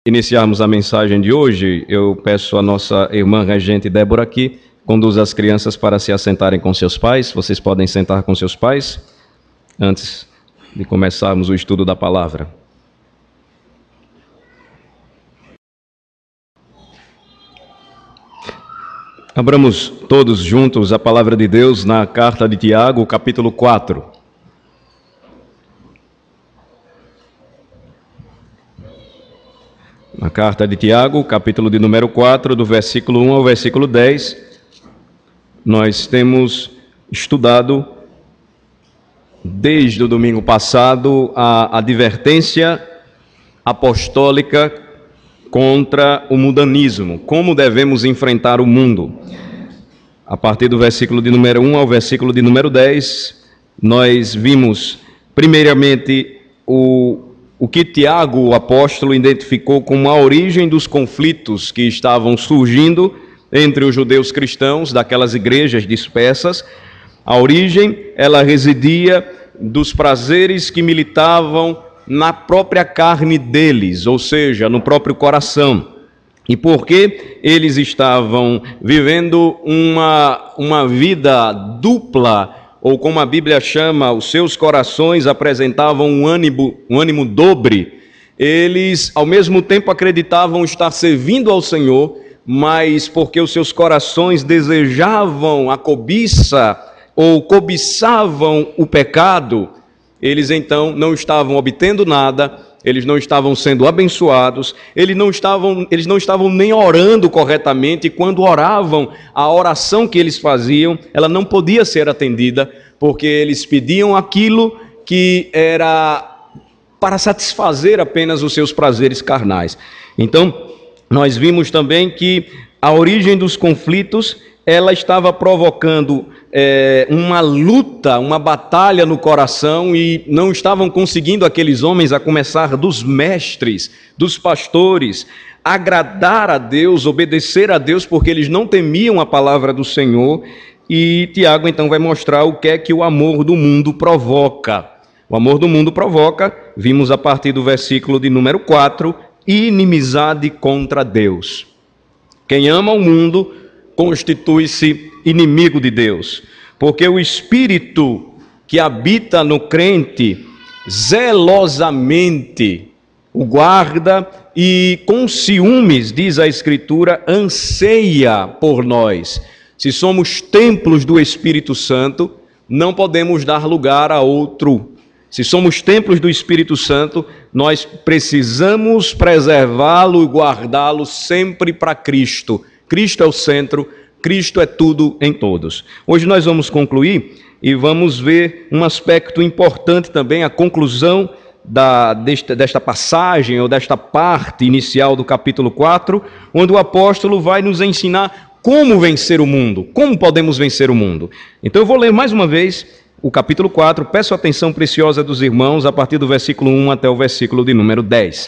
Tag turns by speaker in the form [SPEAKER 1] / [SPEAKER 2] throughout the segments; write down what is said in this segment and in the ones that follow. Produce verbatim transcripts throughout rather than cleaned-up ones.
[SPEAKER 1] Iniciarmos a mensagem de hoje, eu peço a nossa irmã regente Débora aqui, conduza as crianças para se assentarem com seus pais. Vocês podem sentar com seus pais, antes de começarmos o estudo da palavra. Abramos todos juntos a palavra de Deus na carta de Tiago, capítulo quatro. Na carta de Tiago, capítulo de número quatro, do versículo um ao versículo dez, nós temos estudado, desde o domingo passado, a advertência apostólica contra o mundanismo, como devemos enfrentar o mundo. A partir do versículo de número um ao versículo de número dez, nós vimos, primeiramente, o O que Tiago, o apóstolo, identificou como a origem dos conflitos que estavam surgindo entre os judeus cristãos, daquelas igrejas dispersas. A origem, ela residia dos prazeres que militavam na própria carne deles, ou seja, no próprio coração. E porque eles estavam vivendo uma, uma vida dupla, ou como a Bíblia chama, os seus corações apresentavam um ânimo, um ânimo dobre. Eles, ao mesmo tempo, acreditavam estar servindo ao Senhor, mas porque os seus corações desejavam a cobiça ou cobiçavam o pecado, eles então não estavam obtendo nada, eles não estavam sendo abençoados, eles não estavam, eles não estavam nem orando corretamente, e quando oravam, a oração que eles faziam, ela não podia ser atendida, porque eles pediam aquilo que era para satisfazer apenas os seus prazeres carnais. Então, nós vimos também que a origem dos conflitos, ela estava provocando é, uma luta, uma batalha no coração, e não estavam conseguindo aqueles homens, a começar dos mestres, dos pastores, agradar a Deus, obedecer a Deus, porque eles não temiam a palavra do Senhor. E Tiago então vai mostrar o que é que o amor do mundo provoca. O amor do mundo provoca, vimos a partir do versículo de número quatro, inimizade contra Deus. Quem ama o mundo constitui-se inimigo de Deus, porque o Espírito que habita no crente zelosamente o guarda e com ciúmes, diz a Escritura, anseia por nós. Se somos templos do Espírito Santo, não podemos dar lugar a outro. Se somos templos do Espírito Santo, nós precisamos preservá-lo e guardá-lo sempre para Cristo. Cristo é o centro, Cristo é tudo em todos. Hoje nós vamos concluir e vamos ver um aspecto importante também, a conclusão da, desta, desta passagem ou desta parte inicial do capítulo quatro, onde o apóstolo vai nos ensinar como vencer o mundo, como podemos vencer o mundo. Então eu vou ler mais uma vez o capítulo quatro, peço a atenção preciosa dos irmãos, a partir do versículo um até o versículo de número dez.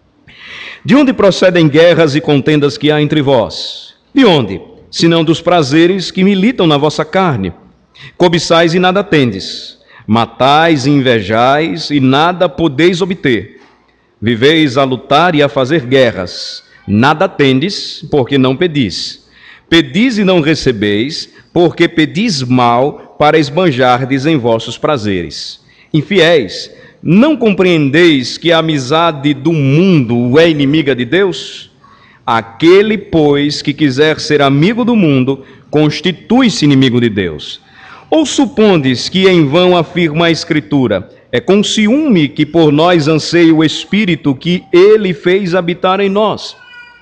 [SPEAKER 1] De onde procedem guerras e contendas que há entre vós? De onde? Senão dos prazeres que militam na vossa carne. Cobiçais e nada tendes. Matais e invejais e nada podeis obter. Viveis a lutar e a fazer guerras. Nada tendes, porque não pedis. Pedis e não recebeis, porque pedis mal para esbanjardes em vossos prazeres. Infiéis, não compreendeis que a amizade do mundo é inimiga de Deus? Aquele, pois, que quiser ser amigo do mundo, constitui-se inimigo de Deus. Ou supondes que em vão afirma a Escritura, é com ciúme que por nós anseia o Espírito que Ele fez habitar em nós?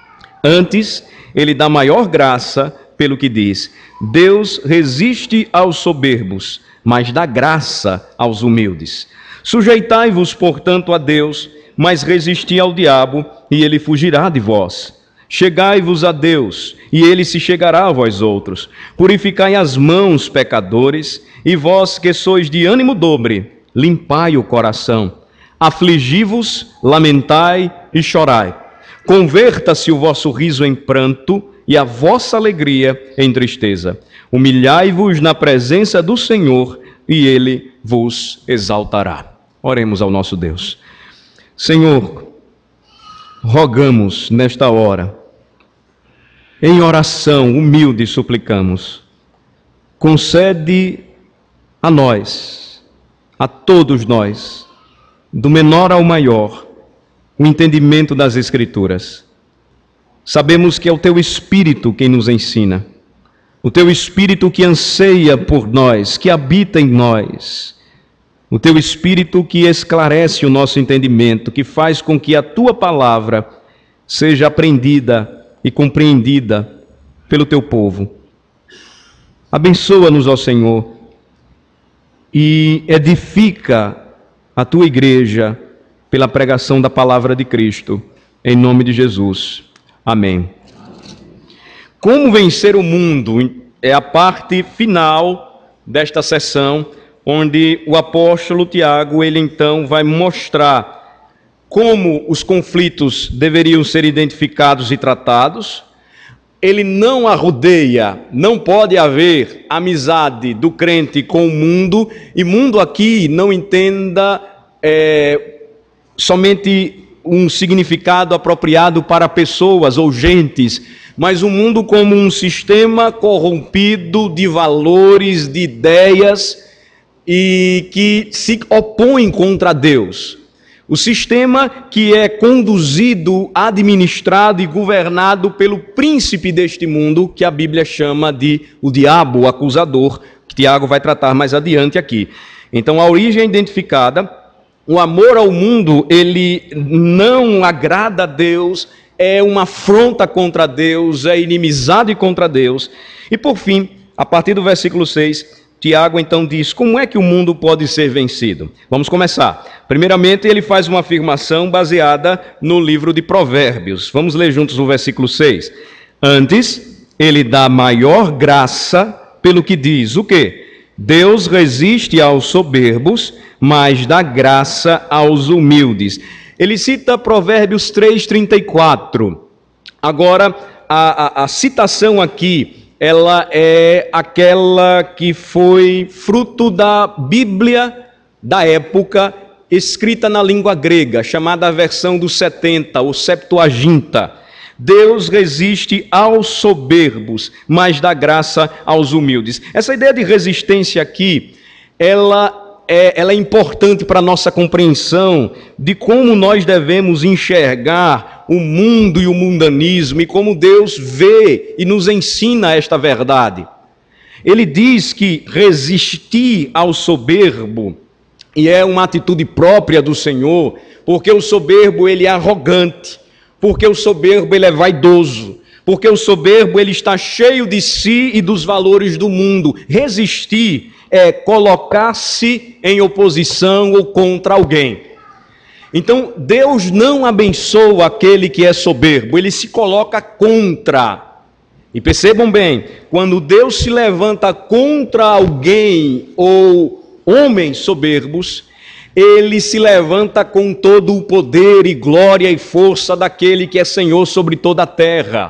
[SPEAKER 1] Antes, Ele dá maior graça, pelo que diz, Deus resiste aos soberbos, mas dá graça aos humildes. Sujeitai-vos, portanto, a Deus, mas resisti ao diabo, e ele fugirá de vós. Chegai-vos a Deus, e ele se chegará a vós outros. Purificai as mãos, pecadores, e vós que sois de ânimo dobre, limpai o coração. Afligi-vos, lamentai e chorai. Converta-se o vosso riso em pranto, e a vossa alegria em tristeza. Humilhai-vos na presença do Senhor, e ele vos exaltará. Oremos ao nosso Deus. Senhor, rogamos nesta hora, em oração humilde suplicamos, concede a nós, a todos nós, do menor ao maior, o entendimento das Escrituras. Sabemos que é o Teu Espírito quem nos ensina, o Teu Espírito que anseia por nós, que habita em nós, o Teu Espírito que esclarece o nosso entendimento, que faz com que a Tua palavra seja aprendida e compreendida pelo Teu povo. Abençoa-nos, ó Senhor, e edifica a Tua igreja pela pregação da palavra de Cristo, em nome de Jesus. Amém. Como vencer o mundo é a parte final desta sessão, onde o apóstolo Tiago, ele então vai mostrar como os conflitos deveriam ser identificados e tratados. Ele não arrodeia, não pode haver amizade do crente com o mundo, e mundo aqui não entenda é, somente um significado apropriado para pessoas ou gentes, mas o mundo como um sistema corrompido de valores, de ideias, e que se opõe contra Deus. O sistema que é conduzido, administrado e governado pelo príncipe deste mundo, que a Bíblia chama de o diabo, o acusador, que Tiago vai tratar mais adiante aqui. Então, a origem é identificada. O amor ao mundo, ele não agrada a Deus, é uma afronta contra Deus, é inimizade contra Deus. E por fim, a partir do versículo seis, Tiago então diz, como é que o mundo pode ser vencido? Vamos começar. Primeiramente, ele faz uma afirmação baseada no livro de Provérbios. Vamos ler juntos o versículo seis. Antes, ele dá maior graça pelo que diz, o quê? Deus resiste aos soberbos, mas dá graça aos humildes. Ele cita Provérbios três, trinta e quatro. Agora, a, a, a citação aqui, ela é aquela que foi fruto da Bíblia da época, escrita na língua grega, chamada a versão dos setenta, ou Septuaginta. Deus resiste aos soberbos, mas dá graça aos humildes. Essa ideia de resistência aqui, ela é, ela é importante para a nossa compreensão de como nós devemos enxergar o mundo e o mundanismo, e como Deus vê e nos ensina esta verdade. Ele diz que resistir ao soberbo, e é uma atitude própria do Senhor, porque o soberbo ele é arrogante, porque o soberbo ele é vaidoso, porque o soberbo ele está cheio de si e dos valores do mundo. Resistir é colocar-se em oposição ou contra alguém. Então, Deus não abençoa aquele que é soberbo, ele se coloca contra. E percebam bem, quando Deus se levanta contra alguém ou homens soberbos, ele se levanta com todo o poder e glória e força daquele que é Senhor sobre toda a terra.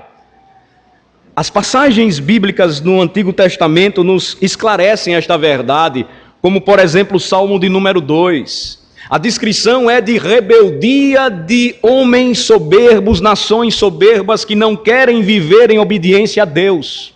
[SPEAKER 1] As passagens bíblicas no Antigo Testamento nos esclarecem esta verdade, como por exemplo o Salmo de número dois. A descrição é de rebeldia de homens soberbos, nações soberbas que não querem viver em obediência a Deus.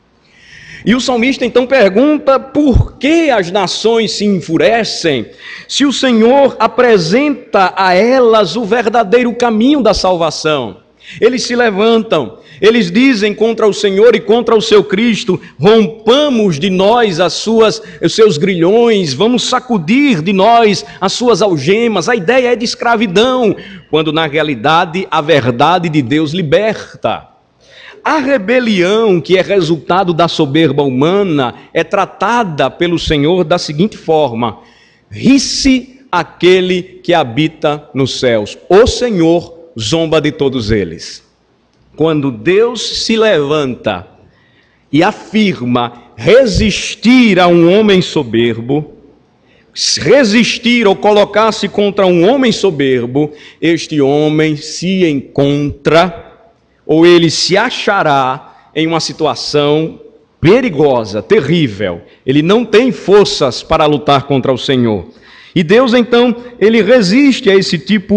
[SPEAKER 1] E o salmista então pergunta por que as nações se enfurecem, se o Senhor apresenta a elas o verdadeiro caminho da salvação. Eles se levantam, eles dizem contra o Senhor e contra o seu Cristo, rompamos de nós as suas, os seus grilhões, vamos sacudir de nós as suas algemas. A ideia é de escravidão, quando na realidade a verdade de Deus liberta. A rebelião, que é resultado da soberba humana, é tratada pelo Senhor da seguinte forma: ri-se aquele que habita nos céus, o Senhor zomba de todos eles. Quando Deus se levanta e afirma resistir a um homem soberbo, resistir ou colocar-se contra um homem soberbo, este homem se encontra, ou ele se achará em uma situação perigosa, terrível. Ele não tem forças para lutar contra o Senhor. E Deus, então, ele resiste a esse tipo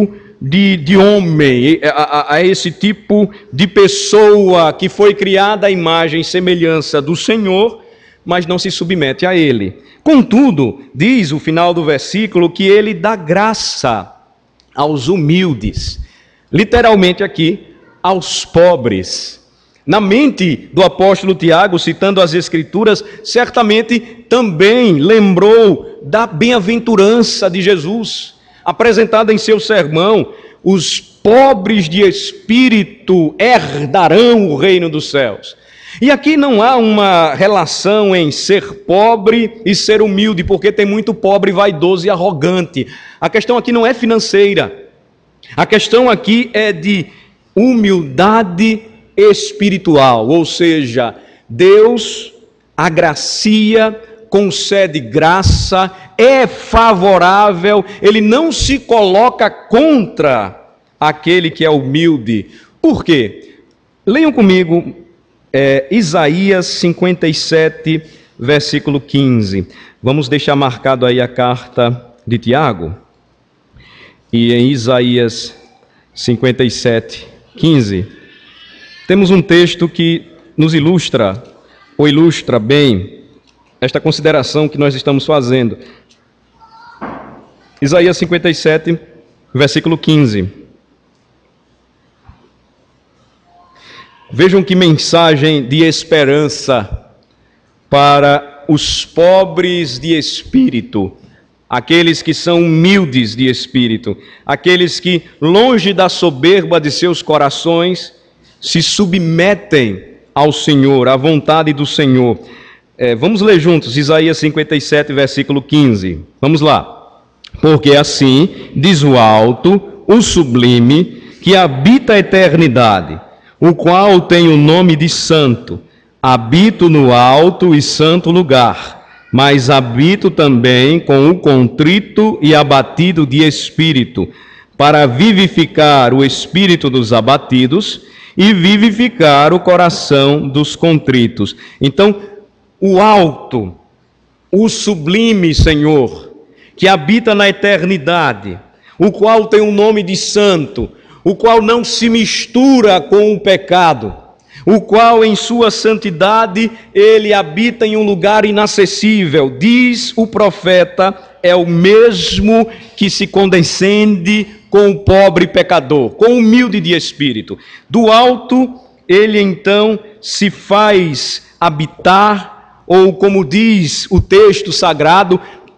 [SPEAKER 1] de, de homem, a, a esse tipo de pessoa que foi criada à imagem e semelhança do Senhor, mas não se submete a Ele. Contudo, diz o final do versículo que Ele dá graça aos humildes, literalmente aqui, aos pobres. Na mente do apóstolo Tiago, citando as Escrituras, certamente também lembrou da bem-aventurança de Jesus, apresentada em seu sermão: os pobres de espírito herdarão o reino dos céus. E aqui não há uma relação em ser pobre e ser humilde, porque tem muito pobre vaidoso e arrogante. A questão aqui não é financeira. A questão aqui é de humildade espiritual, ou seja, Deus agracia, concede graça, é favorável, Ele não se coloca contra aquele que é humilde. Por quê? Leiam comigo é, Isaías cinquenta e sete, versículo quinze. Vamos deixar marcado aí a carta de Tiago. E em Isaías cinquenta e sete, quinze, temos um texto que nos ilustra, ou ilustra bem, esta consideração que nós estamos fazendo. Isaías cinquenta e sete, versículo quinze. Vejam que mensagem de esperança para os pobres de espírito, aqueles que são humildes de espírito, aqueles que, longe da soberba de seus corações, se submetem ao Senhor, à vontade do Senhor. É, vamos ler juntos Isaías cinquenta e sete, versículo quinze. Vamos lá. Porque assim diz o alto, o sublime, que habita a eternidade, o qual tem o nome de santo. Habito no alto e santo lugar, mas habito também com o contrito e abatido de espírito, para vivificar o espírito dos abatidos e vivificar o coração dos contritos. Então, o alto, o sublime Senhor, que habita na eternidade, o qual tem o nome de santo, o qual não se mistura com o pecado, o qual em sua santidade ele habita em um lugar inacessível. Diz o profeta, é o mesmo que se condescende com o pobre pecador, com o humilde de espírito. Do alto, ele então se faz habitar, ou como diz o texto sagrado,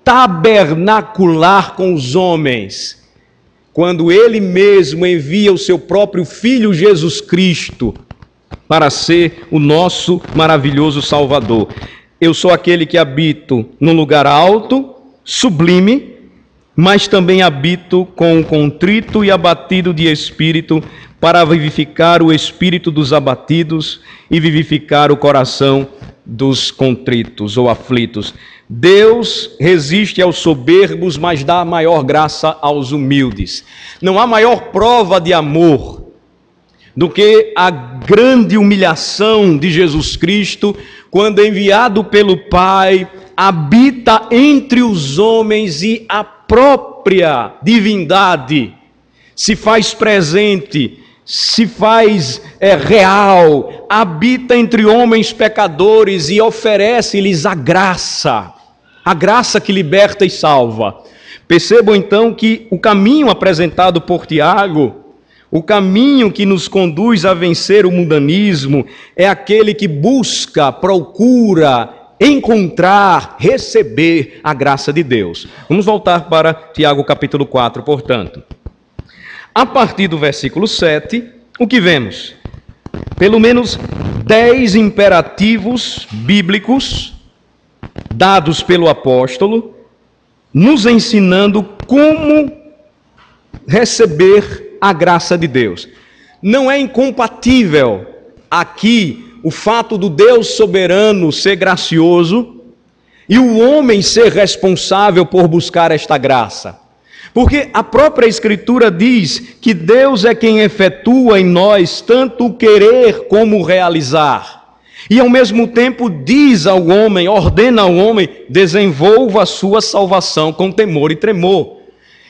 [SPEAKER 1] tabernacular com os homens. Quando ele mesmo envia o seu próprio Filho Jesus Cristo para ser o nosso maravilhoso Salvador. Eu sou aquele que habito num lugar alto, sublime, mas também habito com o contrito e abatido de espírito, para vivificar o espírito dos abatidos e vivificar o coração dos contritos ou aflitos. Deus resiste aos soberbos, mas dá maior graça aos humildes. Não há maior prova de amor do que a grande humilhação de Jesus Cristo, quando enviado pelo Pai, habita entre os homens e a própria divindade se faz presente, se faz é, real, habita entre homens pecadores e oferece-lhes a graça, a graça que liberta e salva. Percebam então que o caminho apresentado por Tiago, o caminho que nos conduz a vencer o mundanismo, é aquele que busca, procura, encontrar, receber a graça de Deus. Vamos voltar para Tiago capítulo quatro, portanto. A partir do versículo sete, o que vemos? Pelo menos dez imperativos bíblicos dados pelo apóstolo, nos ensinando como receber a graça de Deus. Não é incompatível aqui o fato do Deus soberano ser gracioso e o homem ser responsável por buscar esta graça. Porque a própria Escritura diz que Deus é quem efetua em nós tanto o querer como o realizar. E ao mesmo tempo diz ao homem, ordena ao homem, desenvolva a sua salvação com temor e tremor.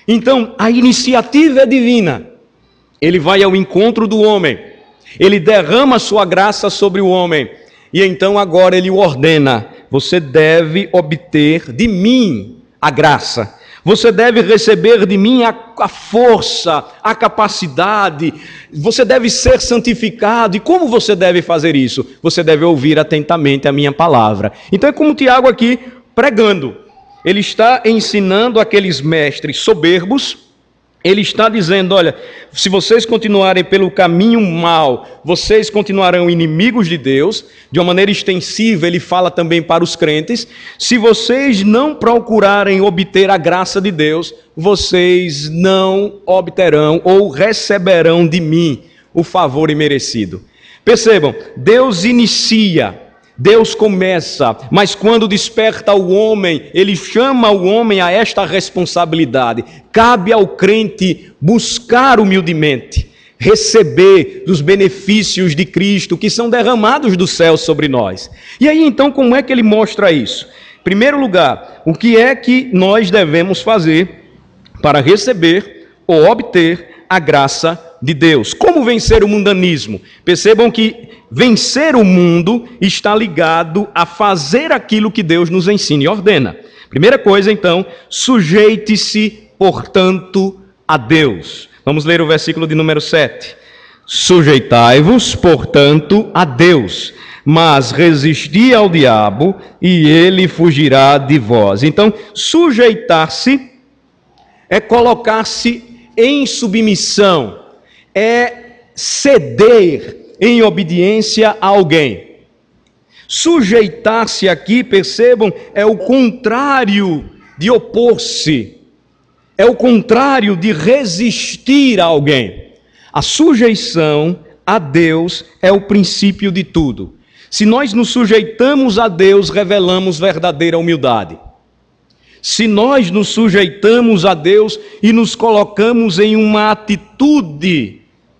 [SPEAKER 1] Então, a iniciativa é divina. Ele vai ao encontro do homem. Ele derrama sua graça sobre o homem. E então agora ele o ordena: você deve obter de mim a graça. Você deve receber de mim a, a força, a capacidade. Você deve ser santificado. E como você deve fazer isso? Você deve ouvir atentamente a minha palavra. Então é como Tiago aqui pregando. Ele está ensinando aqueles mestres soberbos. Ele está dizendo: olha, se vocês continuarem pelo caminho mau, vocês continuarão inimigos de Deus. De uma maneira extensiva, ele fala também para os crentes: se vocês não procurarem obter a graça de Deus, vocês não obterão ou receberão de mim o favor imerecido. Percebam, Deus inicia, Deus começa, mas quando desperta o homem, ele chama o homem a esta responsabilidade. Cabe ao crente buscar humildemente, receber dos benefícios de Cristo que são derramados do céu sobre nós. E aí então, como é que ele mostra isso? Em primeiro lugar, o que é que nós devemos fazer para receber ou obter a graça de Deus? Como vencer o mundanismo? Percebam que vencer o mundo está ligado a fazer aquilo que Deus nos ensina e ordena. Primeira coisa, então, sujeite-se, portanto, a Deus. Vamos ler o versículo de número sete. Sujeitai-vos, portanto, a Deus, mas resisti ao diabo e ele fugirá de vós. Então, sujeitar-se é colocar-se em submissão, é ceder em obediência a alguém. Sujeitar-se aqui, percebam, é o contrário de opor-se, é o contrário de resistir a alguém. A sujeição a Deus é o princípio de tudo. Se nós nos sujeitamos a Deus, revelamos verdadeira humildade. Se nós nos sujeitamos a Deus e nos colocamos em uma atitude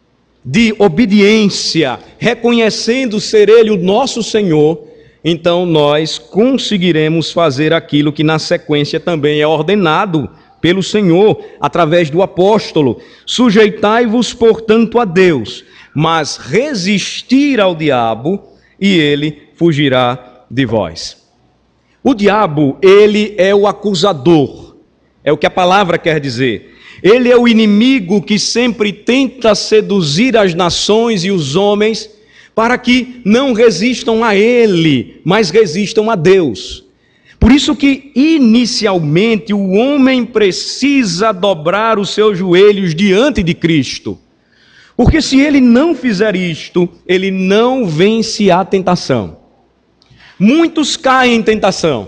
[SPEAKER 1] de obediência, reconhecendo ser Ele o nosso Senhor, então nós conseguiremos fazer aquilo que na sequência também é ordenado pelo Senhor, através do apóstolo: sujeitai-vos, portanto, a Deus, mas resistir ao diabo, e ele fugirá de vós. O diabo, ele é o acusador, é o que a palavra quer dizer. Ele é o inimigo que sempre tenta seduzir as nações e os homens para que não resistam a ele, mas resistam a Deus. Por isso que, inicialmente, o homem precisa dobrar os seus joelhos diante de Cristo. Porque se ele não fizer isto, ele não vence a tentação. Muitos caem em tentação.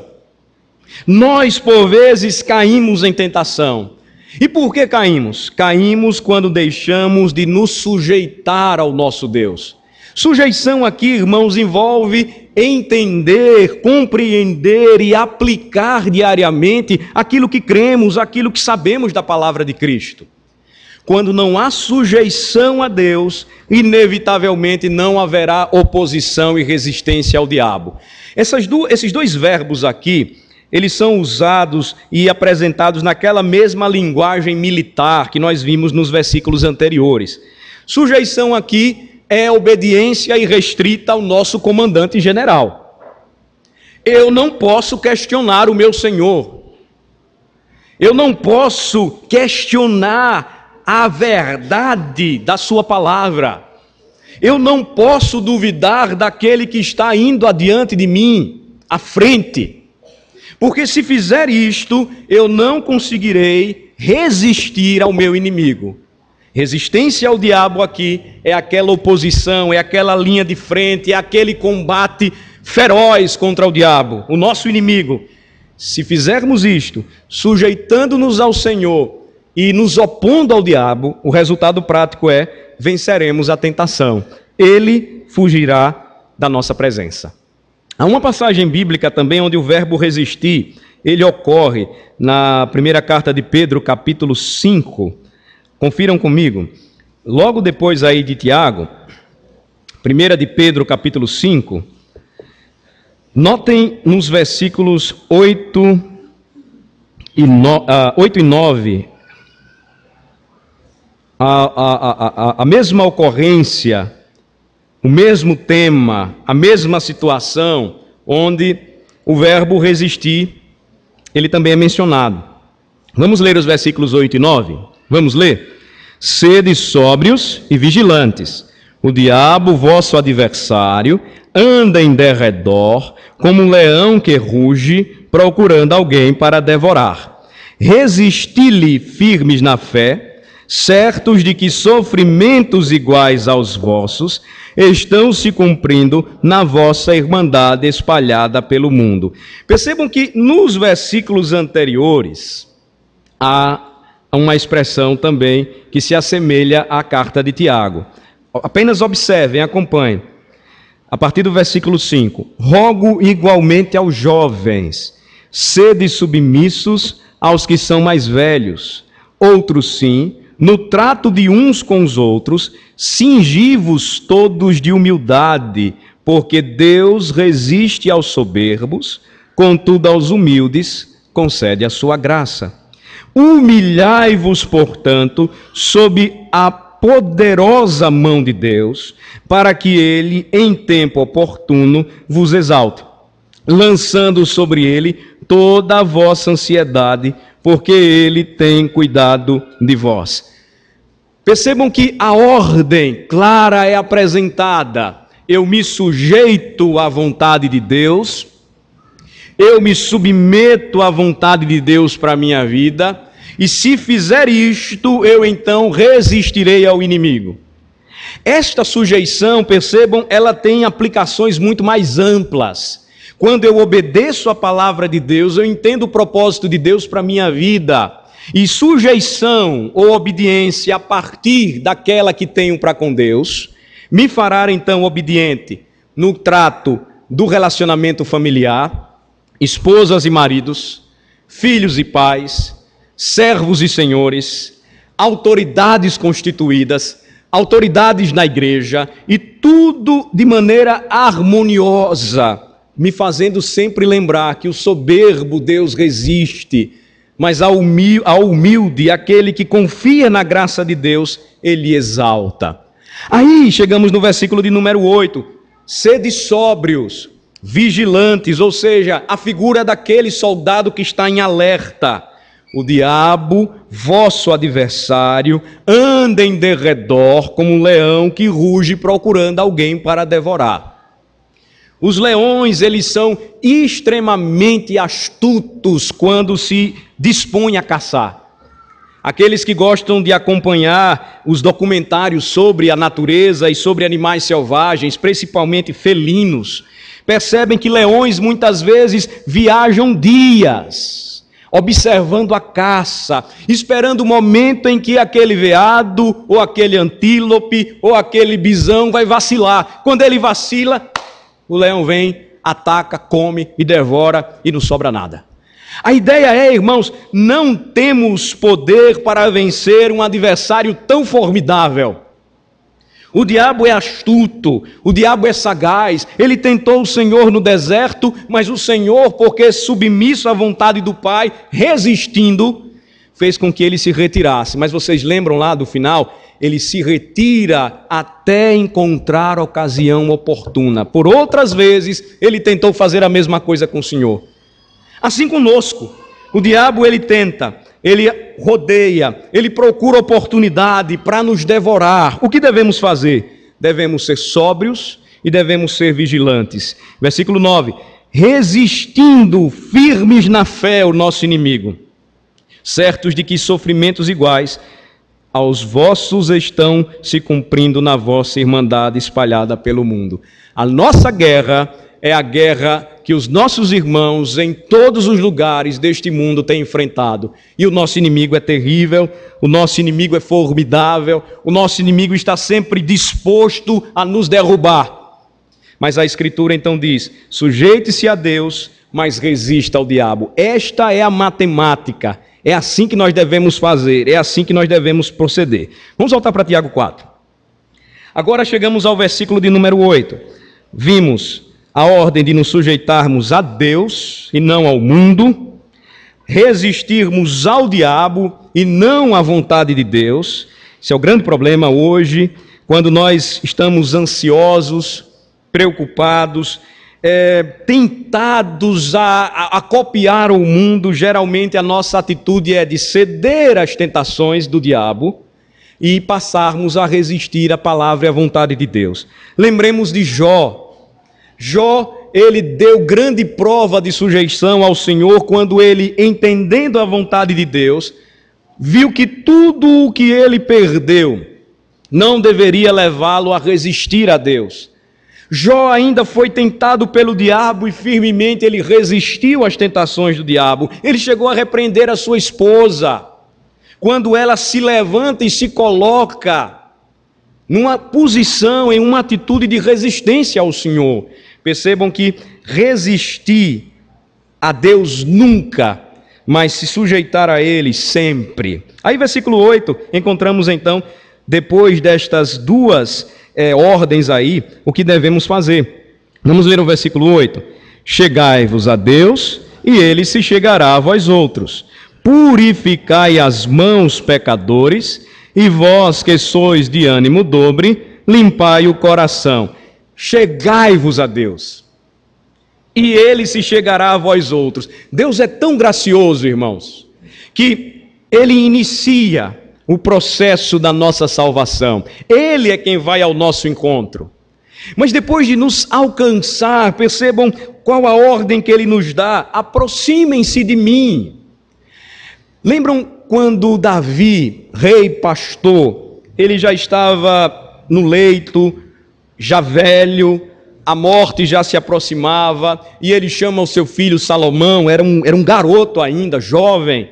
[SPEAKER 1] Nós, por vezes, caímos em tentação. E por que caímos? Caímos quando deixamos de nos sujeitar ao nosso Deus. Sujeição aqui, irmãos, envolve entender, compreender e aplicar diariamente aquilo que cremos, aquilo que sabemos da palavra de Cristo. Quando não há sujeição a Deus, inevitavelmente não haverá oposição e resistência ao diabo. Essas do, esses dois verbos aqui, eles são usados e apresentados naquela mesma linguagem militar que nós vimos nos versículos anteriores. Sujeição aqui é obediência irrestrita ao nosso comandante general. Eu não posso questionar o meu Senhor. Eu não posso questionar a verdade da sua palavra. Eu não posso duvidar daquele que está indo adiante de mim, à frente. Porque se fizer isto, eu não conseguirei resistir ao meu inimigo. Resistência ao diabo aqui é aquela oposição, é aquela linha de frente, é aquele combate feroz contra o diabo, o nosso inimigo. Se fizermos isto, sujeitando-nos ao Senhor e nos opondo ao diabo, o resultado prático é: venceremos a tentação. Ele fugirá da nossa presença. Há uma passagem bíblica também onde o verbo resistir, ele ocorre na primeira carta de Pedro, capítulo cinco. Confiram comigo. Logo depois aí de Tiago, primeira de Pedro, capítulo cinco. Notem nos versículos oito e nove a, a, a, a mesma ocorrência, o mesmo tema, a mesma situação, onde o verbo resistir, ele também é mencionado. Vamos ler os versículos oito e nove? Vamos ler? Sede sóbrios e vigilantes. O diabo, vosso adversário, anda em derredor, como um leão que ruge, procurando alguém para devorar. Resisti-lhe firmes na fé, certos de que sofrimentos iguais aos vossos estão se cumprindo na vossa irmandade espalhada pelo mundo. Percebam que nos versículos anteriores há uma expressão também que se assemelha à carta de Tiago. Apenas observem, acompanhem. A partir do versículo cinco. Rogo igualmente aos jovens, sede submissos aos que são mais velhos. Outros sim, no trato de uns com os outros, cingi-vos todos de humildade, porque Deus resiste aos soberbos, contudo aos humildes concede a sua graça. Humilhai-vos, portanto, sob a poderosa mão de Deus, para que ele, em tempo oportuno, vos exalte, lançando sobre ele toda a vossa ansiedade, porque ele tem cuidado de vós. Percebam que a ordem clara é apresentada. Eu me sujeito à vontade de Deus, eu me submeto à vontade de Deus para a minha vida, e se fizer isto, eu então resistirei ao inimigo. Esta sujeição, percebam, ela tem aplicações muito mais amplas. Quando eu obedeço a palavra de Deus, eu entendo o propósito de Deus para a minha vida. E sujeição ou obediência a partir daquela que tenho para com Deus, me fará então obediente no trato do relacionamento familiar, esposas e maridos, filhos e pais, servos e senhores, autoridades constituídas, autoridades na igreja, e tudo de maneira harmoniosa, me fazendo sempre lembrar que o soberbo Deus resiste, mas ao humilde, aquele que confia na graça de Deus, ele exalta. Aí chegamos no versículo de número oito, sede sóbrios, vigilantes, ou seja, a figura daquele soldado que está em alerta. O diabo, vosso adversário, anda em derredor como um leão que ruge procurando alguém para devorar. Os leões, eles são extremamente astutos quando se dispõem a caçar. Aqueles que gostam de acompanhar os documentários sobre a natureza e sobre animais selvagens, principalmente felinos, percebem que leões muitas vezes viajam dias observando a caça, esperando o momento em que aquele veado, ou aquele antílope, ou aquele bisão vai vacilar. Quando ele vacila, o leão vem, ataca, come e devora e não sobra nada. A ideia é, irmãos, não temos poder para vencer um adversário tão formidável. O diabo é astuto, o diabo é sagaz, ele tentou o Senhor no deserto, mas o Senhor, porque submisso à vontade do Pai, resistindo, fez com que ele se retirasse. Mas vocês lembram lá do final? Ele se retira até encontrar a ocasião oportuna. Por outras vezes, ele tentou fazer a mesma coisa com o Senhor. Assim conosco, o diabo ele tenta, ele rodeia, ele procura oportunidade para nos devorar. O que devemos fazer? Devemos ser sóbrios e devemos ser vigilantes. Versículo nove, resistindo firmes na fé o nosso inimigo, certos de que sofrimentos iguais aos vossos estão se cumprindo na vossa irmandade espalhada pelo mundo. A nossa guerra é a guerra que os nossos irmãos em todos os lugares deste mundo têm enfrentado. E o nosso inimigo é terrível, o nosso inimigo é formidável, o nosso inimigo está sempre disposto a nos derrubar. Mas a Escritura então diz, sujeite-se a Deus, mas resista ao diabo. Esta é a matemática, é assim que nós devemos fazer, é assim que nós devemos proceder. Vamos voltar para Tiago quatro. Agora chegamos ao versículo de número oito. Vimos a ordem de nos sujeitarmos a Deus e não ao mundo, resistirmos ao diabo e não à vontade de Deus, Esse é o grande problema hoje, quando nós estamos ansiosos, preocupados, é, tentados a, a, a copiar o mundo. Geralmente a nossa atitude é de ceder às tentações do diabo e passarmos a resistir à palavra e à vontade de Deus. Lembremos de Jó. Jó, ele deu grande prova de sujeição ao Senhor quando ele, entendendo a vontade de Deus, viu que tudo o que ele perdeu não deveria levá-lo a resistir a Deus. Jó ainda foi tentado pelo diabo e firmemente ele resistiu às tentações do diabo. Ele chegou a repreender a sua esposa, quando ela se levanta e se coloca numa posição, em uma atitude de resistência ao Senhor. Percebam que resistir a Deus nunca, mas se sujeitar a Ele sempre. Aí, versículo oito, encontramos então, depois destas duas é, ordens aí, o que devemos fazer. Vamos ler o versículo oito. Chegai-vos a Deus, e Ele se chegará a vós outros. Purificai as mãos, pecadores, e vós que sois de ânimo dobre, limpai o coração. Chegai-vos a Deus, e Ele se chegará a vós outros. Deus é tão gracioso, irmãos, que Ele inicia o processo da nossa salvação. Ele é quem vai ao nosso encontro. Mas depois de nos alcançar, percebam qual a ordem que Ele nos dá: aproximem-se de mim. Lembram quando Davi, rei pastor, ele já estava no leito, já velho, a morte já se aproximava, e ele chama o seu filho Salomão, era um, era um garoto ainda, jovem.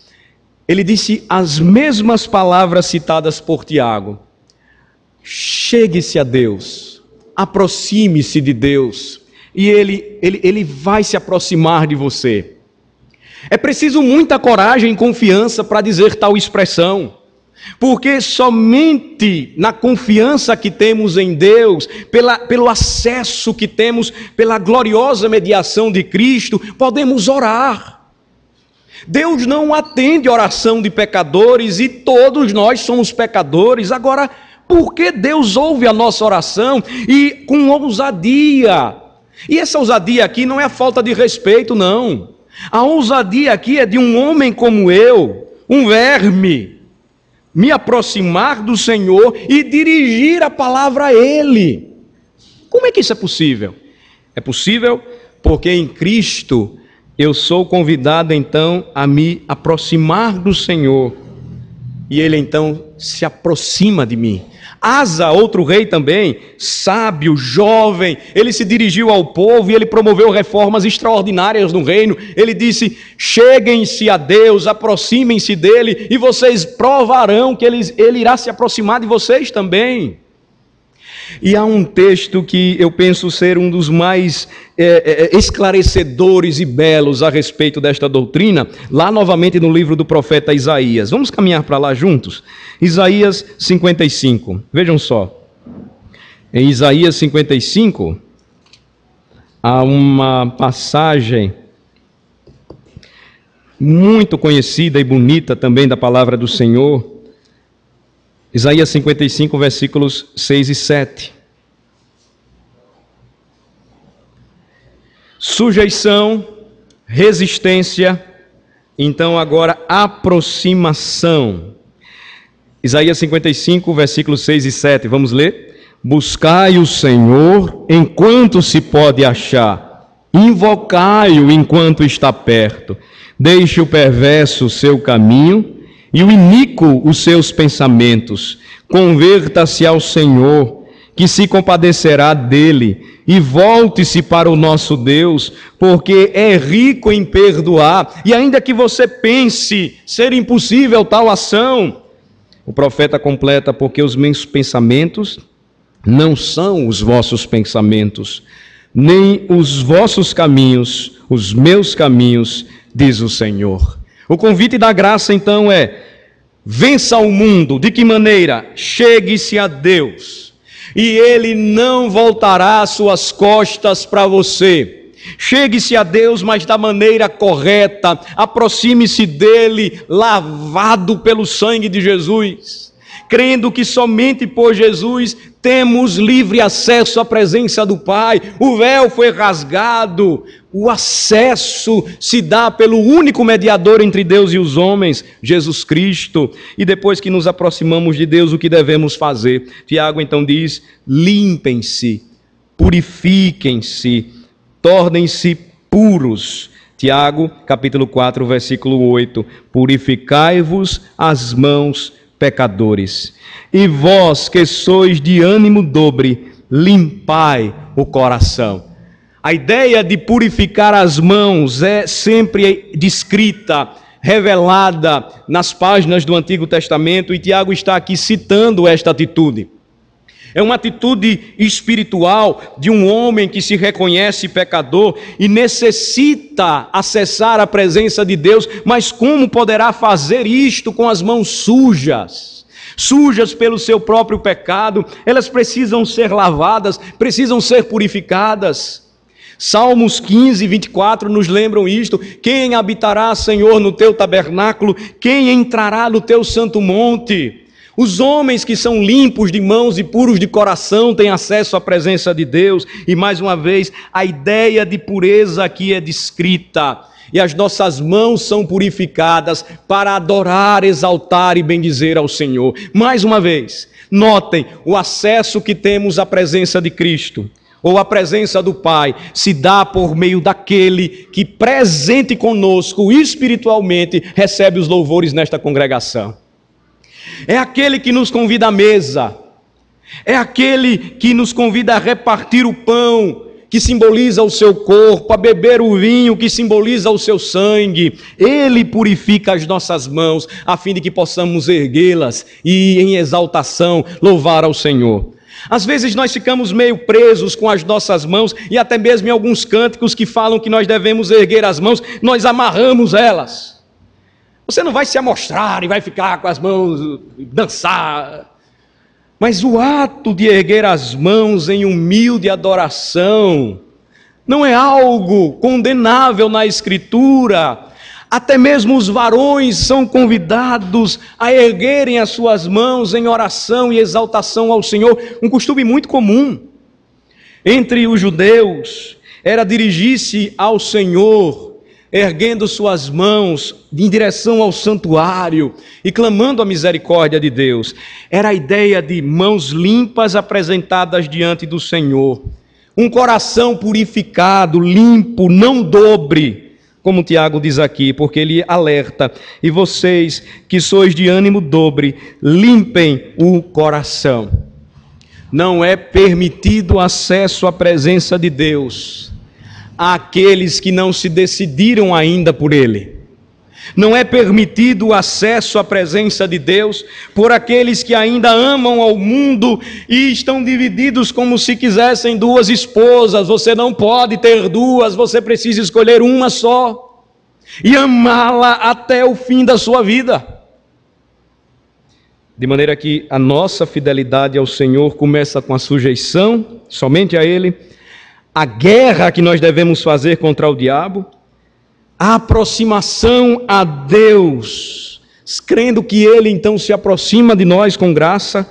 [SPEAKER 1] Ele disse as mesmas palavras citadas por Tiago: chegue-se a Deus, aproxime-se de Deus, e ele, ele, ele vai se aproximar de você. É preciso muita coragem e confiança para dizer tal expressão, porque somente na confiança que temos em Deus, pela, pelo acesso que temos, pela gloriosa mediação de Cristo, podemos orar. Deus não atende oração de pecadores, e todos nós somos pecadores. Agora, por que Deus ouve a nossa oração e com ousadia? E essa ousadia aqui não é a falta de respeito, não. A ousadia aqui é de um homem como eu, um verme, me aproximar do Senhor e dirigir a palavra a Ele. Como é que isso é possível? É possível porque em Cristo eu sou convidado então a me aproximar do Senhor, e Ele então se aproxima de mim. Asa, outro rei também, sábio, jovem, ele se dirigiu ao povo e ele promoveu reformas extraordinárias no reino. Ele disse: cheguem-se a Deus, aproximem-se dele, e vocês provarão que ele, ele irá se aproximar de vocês também. E há um texto que eu penso ser um dos mais é, é, esclarecedores e belos a respeito desta doutrina, lá novamente no livro do profeta Isaías. Vamos caminhar para lá juntos? Isaías cinquenta e cinco, vejam só. Em Isaías cinquenta e cinco, há uma passagem muito conhecida e bonita também da palavra do Senhor. Isaías cinquenta e cinco, versículos seis e sete. Sujeição, resistência, então agora aproximação. Isaías cinquenta e cinco, versículos seis e sete, vamos ler? Buscai o Senhor enquanto se pode achar, invocai-o enquanto está perto. Deixe o perverso o seu caminho e o iníquo os seus pensamentos. Converta-se ao Senhor, que se compadecerá dele, e volte-se para o nosso Deus, porque é rico em perdoar. E ainda que você pense ser impossível tal ação, o profeta completa: porque os meus pensamentos não são os vossos pensamentos, nem os vossos caminhos, os meus caminhos, diz o Senhor. O convite da graça então é: vença o mundo. De que maneira? Chegue-se a Deus, e Ele não voltará as suas costas para você. Chegue-se a Deus, mas da maneira correta. Aproxime-se dEle, lavado pelo sangue de Jesus. crendo que somente por Jesus temos livre acesso à presença do Pai. O véu foi rasgado, o acesso se dá pelo único mediador entre Deus e os homens, Jesus Cristo. E depois que nos aproximamos de Deus, o que devemos fazer? Tiago então diz: limpem-se, purifiquem-se, tornem-se puros. Tiago, capítulo quatro, versículo oito. Purificai-vos as mãos, pecadores. E vós que sois de ânimo dobre, limpai o coração. A ideia de purificar as mãos é sempre descrita, revelada nas páginas do Antigo Testamento, e Tiago está aqui citando esta atitude. É uma atitude espiritual de um homem que se reconhece pecador e necessita acessar a presença de Deus, mas como poderá fazer isto com as mãos sujas? Sujas pelo seu próprio pecado, elas precisam ser lavadas, precisam ser purificadas. Salmos quinze, vinte e quatro nos lembram isto: quem habitará, Senhor, no teu tabernáculo? Quem entrará no teu santo monte? Os homens que são limpos de mãos e puros de coração têm acesso à presença de Deus. E mais uma vez, a ideia de pureza aqui é descrita. E as nossas mãos são purificadas para adorar, exaltar e bendizer ao Senhor. Mais uma vez, notem, o acesso que temos à presença de Cristo, ou à presença do Pai, se dá por meio daquele que, presente conosco espiritualmente, recebe os louvores nesta congregação. É aquele que nos convida à mesa, é aquele que nos convida a repartir o pão, que simboliza o seu corpo, a beber o vinho, que simboliza o seu sangue. Ele purifica as nossas mãos, a fim de que possamos erguê-las e, em exaltação, louvar ao Senhor. Às vezes nós ficamos meio presos com as nossas mãos, e até mesmo em alguns cânticos que falam que nós devemos erguer as mãos, nós amarramos elas. Você não vai se amostrar e vai ficar com as mãos, dançar. Mas o ato de erguer as mãos em humilde adoração não é algo condenável na Escritura. Até mesmo os varões são convidados a erguerem as suas mãos em oração e exaltação ao Senhor. Um costume muito comum entre os judeus era dirigir-se ao Senhor erguendo suas mãos em direção ao santuário e clamando a misericórdia de Deus. Era a ideia de mãos limpas apresentadas diante do Senhor. Um coração purificado, limpo, não dobre, como Tiago diz aqui, porque ele alerta: e vocês que sois de ânimo dobre, limpem o coração. Não é permitido acesso à presença de Deus àqueles que não se decidiram ainda por Ele. Não é permitido o acesso à presença de Deus por aqueles que ainda amam ao mundo e estão divididos como se quisessem duas esposas. Você não pode ter duas, você precisa escolher uma só e amá-la até o fim da sua vida. De maneira que a nossa fidelidade ao Senhor começa com a sujeição somente a Ele, a guerra que nós devemos fazer contra o diabo, a aproximação a Deus, crendo que Ele então se aproxima de nós com graça,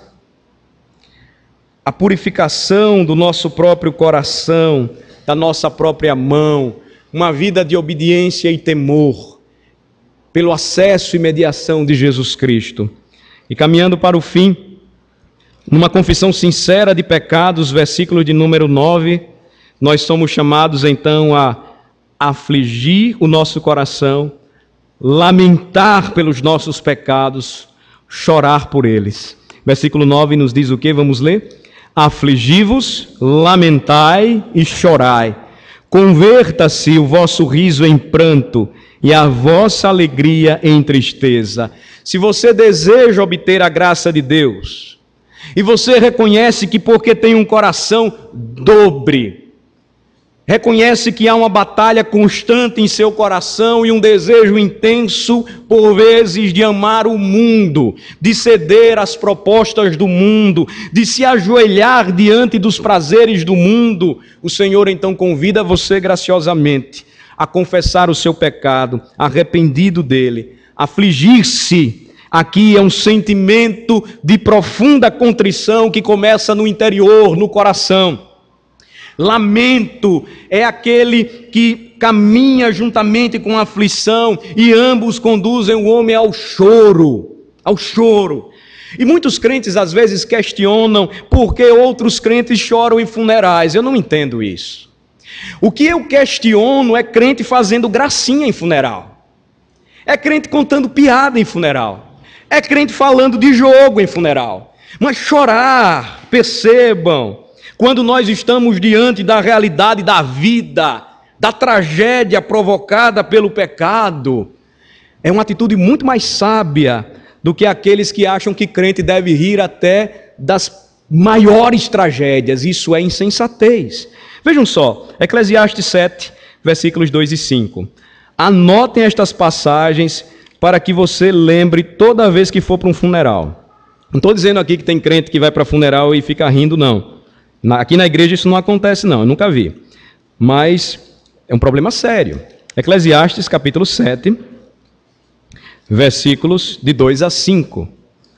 [SPEAKER 1] a purificação do nosso próprio coração, da nossa própria mão, uma vida de obediência e temor, pelo acesso e mediação de Jesus Cristo. E caminhando para o fim, numa confissão sincera de pecados, versículo de número nove, nós somos chamados então a afligir o nosso coração, lamentar pelos nossos pecados, chorar por eles. Versículo nove nos diz o quê? Vamos ler? Afligi-vos, lamentai e chorai. Converta-se o vosso riso em pranto e a vossa alegria em tristeza. Se você deseja obter a graça de Deus, e você reconhece que porque tem um coração dobre, reconhece que há uma batalha constante em seu coração e um desejo intenso, por vezes, de amar o mundo, de ceder às propostas do mundo, de se ajoelhar diante dos prazeres do mundo, o Senhor então convida você graciosamente a confessar o seu pecado, arrependido dele, afligir-se Aqui é um sentimento de profunda contrição que começa no interior, no coração. Lamento é aquele que caminha juntamente com a aflição e ambos conduzem o homem ao choro, ao choro. E muitos crentes às vezes questionam por que outros crentes choram em funerais. Eu não entendo isso. O que eu questiono é crente fazendo gracinha em funeral. É crente contando piada em funeral. É crente falando de jogo em funeral. Mas chorar, percebam, quando nós estamos diante da realidade da vida, da tragédia provocada pelo pecado, é uma atitude muito mais sábia do que aqueles que acham que crente deve rir até das maiores tragédias. Isso é insensatez. Vejam só, Eclesiastes sete, versículos dois e cinco. Anotem estas passagens para que você lembre toda vez que for para um funeral. Não estou dizendo aqui que tem crente que vai para funeral e fica rindo, não. Aqui na igreja isso não acontece, não, eu nunca vi. Mas é um problema sério. Eclesiastes capítulo sete, versículos de dois a cinco.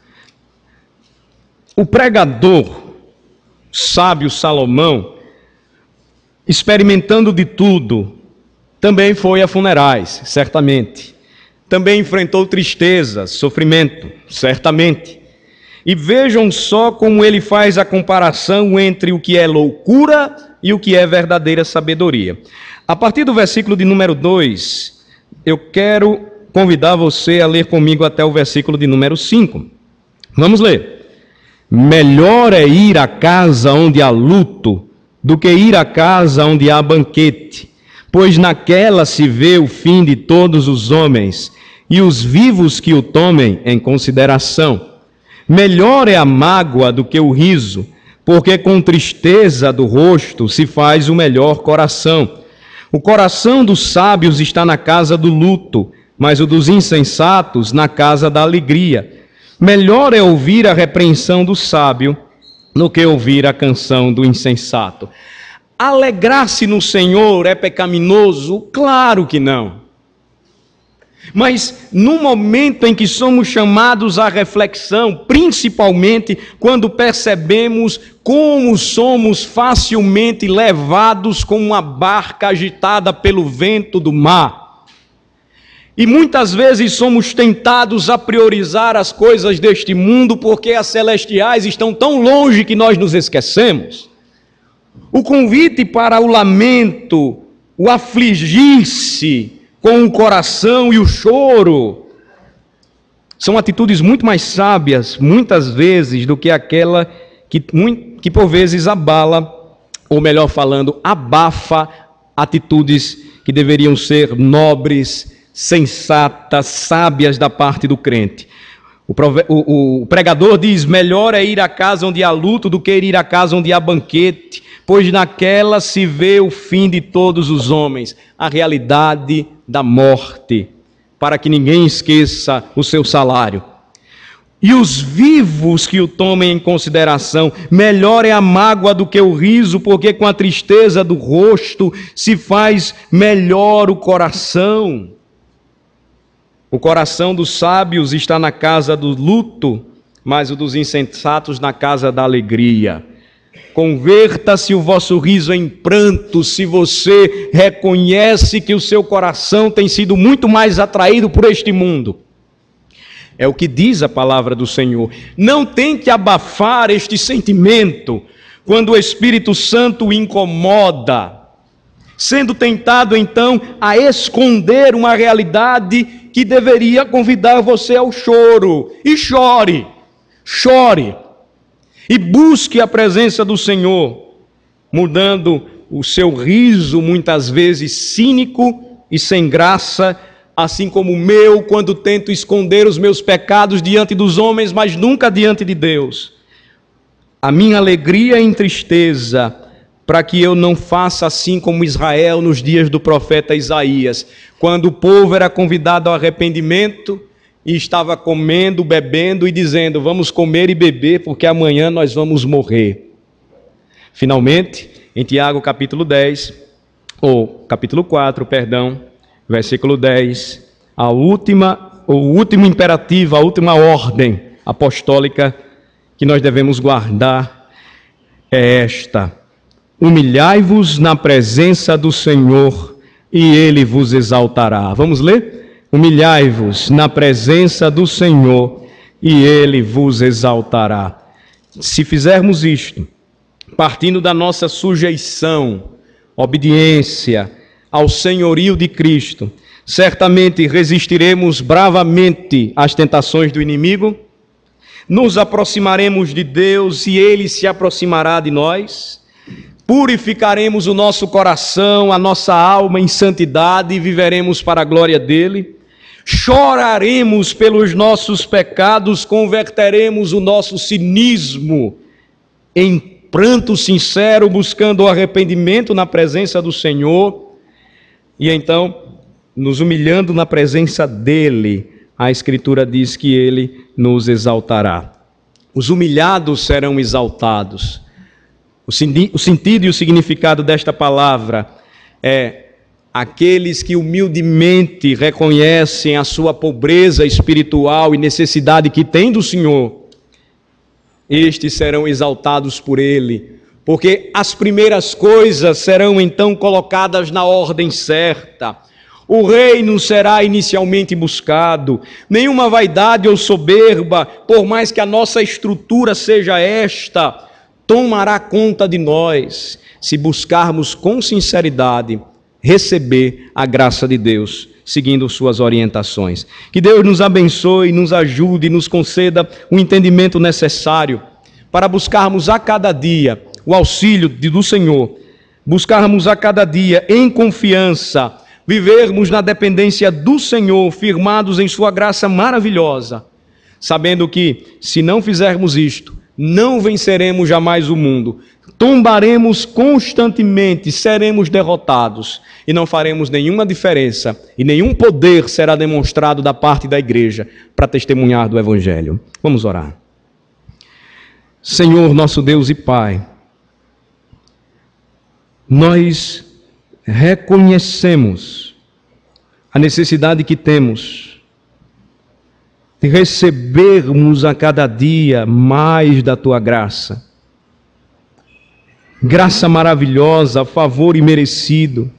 [SPEAKER 1] O pregador, sábio Salomão, experimentando de tudo, também foi a funerais, certamente. Também enfrentou tristeza, sofrimento, certamente. E vejam só como ele faz a comparação entre o que é loucura e o que é verdadeira sabedoria. A partir do versículo de número dois, eu quero convidar você a ler comigo até o versículo de número cinco. Vamos ler. Melhor é ir à casa onde há luto do que ir à casa onde há banquete, pois naquela se vê o fim de todos os homens e os vivos que o tomem em consideração. Melhor é a mágoa do que o riso, porque com tristeza do rosto se faz o melhor coração. O coração dos sábios está na casa do luto, mas o dos insensatos na casa da alegria. Melhor é ouvir a repreensão do sábio do que ouvir a canção do insensato. Alegrar-se no Senhor é pecaminoso? Claro que não. Mas no momento em que somos chamados à reflexão, principalmente quando percebemos como somos facilmente levados como uma barca agitada pelo vento do mar, e muitas vezes somos tentados a priorizar as coisas deste mundo porque as celestiais estão tão longe que nós nos esquecemos. O convite para o lamento, o afligir-se com o coração e o choro, são atitudes muito mais sábias, muitas vezes, do que aquela que, que por vezes abala, ou melhor falando, abafa atitudes que deveriam ser nobres, sensatas, sábias da parte do crente. O, o, o pregador diz, melhor é ir à casa onde há luto do que ir à casa onde há banquete, pois naquela se vê o fim de todos os homens, a realidade da morte, para que ninguém esqueça o seu salário. E os vivos que o tomem em consideração, melhor é a mágoa do que o riso, porque com a tristeza do rosto se faz melhor o coração. O coração dos sábios está na casa do luto, mas o dos insensatos na casa da alegria. Converta-se o vosso riso em pranto, se você reconhece que o seu coração tem sido muito mais atraído por este mundo. É o que diz a palavra do Senhor. Não tente abafar este sentimento quando o Espírito Santo o incomoda, sendo tentado então a esconder uma realidade que deveria convidar você ao choro. E chore, chore. E busque a presença do Senhor, mudando o seu riso, muitas vezes cínico e sem graça, assim como o meu, quando tento esconder os meus pecados diante dos homens, mas nunca diante de Deus. A minha alegria em tristeza, para que eu não faça assim como Israel nos dias do profeta Isaías, quando o povo era convidado ao arrependimento, e estava comendo, bebendo e dizendo, vamos comer e beber, porque amanhã nós vamos morrer. Finalmente, em Tiago capítulo dez, ou capítulo quatro, perdão, versículo dez, a última o último imperativo, a última ordem apostólica que nós devemos guardar é esta: humilhai-vos na presença do Senhor e Ele vos exaltará. Vamos ler? Humilhai-vos na presença do Senhor e Ele vos exaltará. Se fizermos isto, partindo da nossa sujeição, obediência ao senhorio de Cristo, certamente resistiremos bravamente às tentações do inimigo, nos aproximaremos de Deus e Ele se aproximará de nós, purificaremos o nosso coração, a nossa alma em santidade e viveremos para a glória dEle, choraremos pelos nossos pecados, converteremos o nosso cinismo em pranto sincero, buscando o arrependimento na presença do Senhor, e então, nos humilhando na presença dEle, a Escritura diz que Ele nos exaltará. Os humilhados serão exaltados. O sentido e o significado desta palavra é aqueles que humildemente reconhecem a sua pobreza espiritual e necessidade que têm do Senhor. Estes serão exaltados por Ele, porque as primeiras coisas serão então colocadas na ordem certa. O reino será inicialmente buscado. Nenhuma vaidade ou soberba, por mais que a nossa estrutura seja esta, tomará conta de nós, se buscarmos com sinceridade receber a graça de Deus, seguindo suas orientações. Que Deus nos abençoe, nos ajude e nos conceda o entendimento necessário para buscarmos a cada dia o auxílio do Senhor, buscarmos a cada dia em confiança, vivermos na dependência do Senhor, firmados em sua graça maravilhosa, sabendo que, se não fizermos isto, não venceremos jamais o mundo, tombaremos constantemente, seremos derrotados e não faremos nenhuma diferença e nenhum poder será demonstrado da parte da igreja para testemunhar do Evangelho. Vamos orar. Senhor, nosso Deus e Pai, nós reconhecemos a necessidade que temos de recebermos a cada dia mais da Tua graça. Graça maravilhosa, favor imerecido,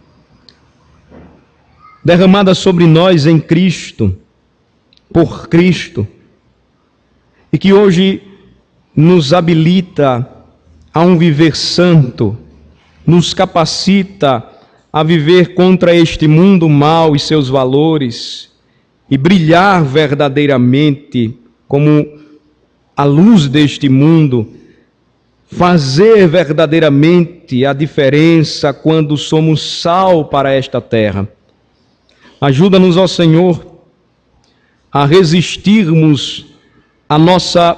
[SPEAKER 1] derramada sobre nós em Cristo, por Cristo, e que hoje nos habilita a um viver santo, nos capacita a viver contra este mundo mau e seus valores e brilhar verdadeiramente como a luz deste mundo, fazer verdadeiramente a diferença quando somos sal para esta terra. Ajuda-nos, ó Senhor, a resistirmos à nossa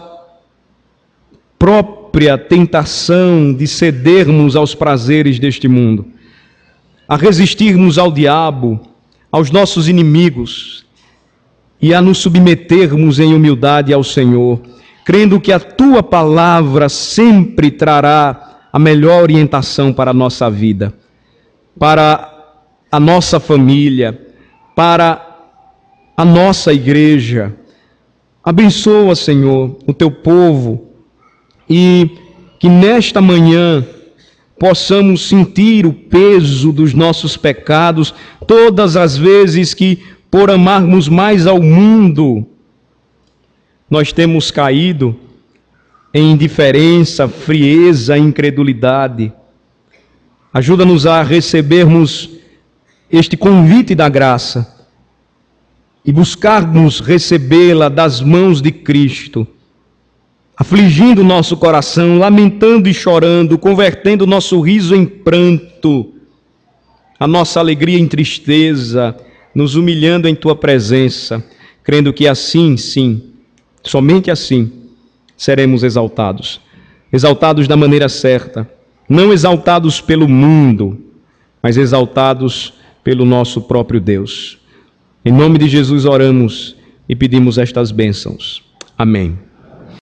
[SPEAKER 1] própria tentação de cedermos aos prazeres deste mundo, a resistirmos ao diabo, aos nossos inimigos e a nos submetermos em humildade ao Senhor, crendo que a Tua palavra sempre trará a melhor orientação para a nossa vida, para a nossa família, para a nossa igreja. Abençoa, Senhor, o Teu povo e que nesta manhã possamos sentir o peso dos nossos pecados todas as vezes que, por amarmos mais ao mundo, nós temos caído em indiferença, frieza, incredulidade. Ajuda-nos a recebermos este convite da graça e buscarmos recebê-la das mãos de Cristo, afligindo o nosso coração, lamentando e chorando, convertendo o nosso riso em pranto, a nossa alegria em tristeza, nos humilhando em Tua presença, crendo que assim, sim, somente assim, seremos exaltados. Exaltados da maneira certa, não exaltados pelo mundo, mas exaltados pelo nosso próprio Deus. Em nome de Jesus oramos e pedimos estas bênçãos. Amém.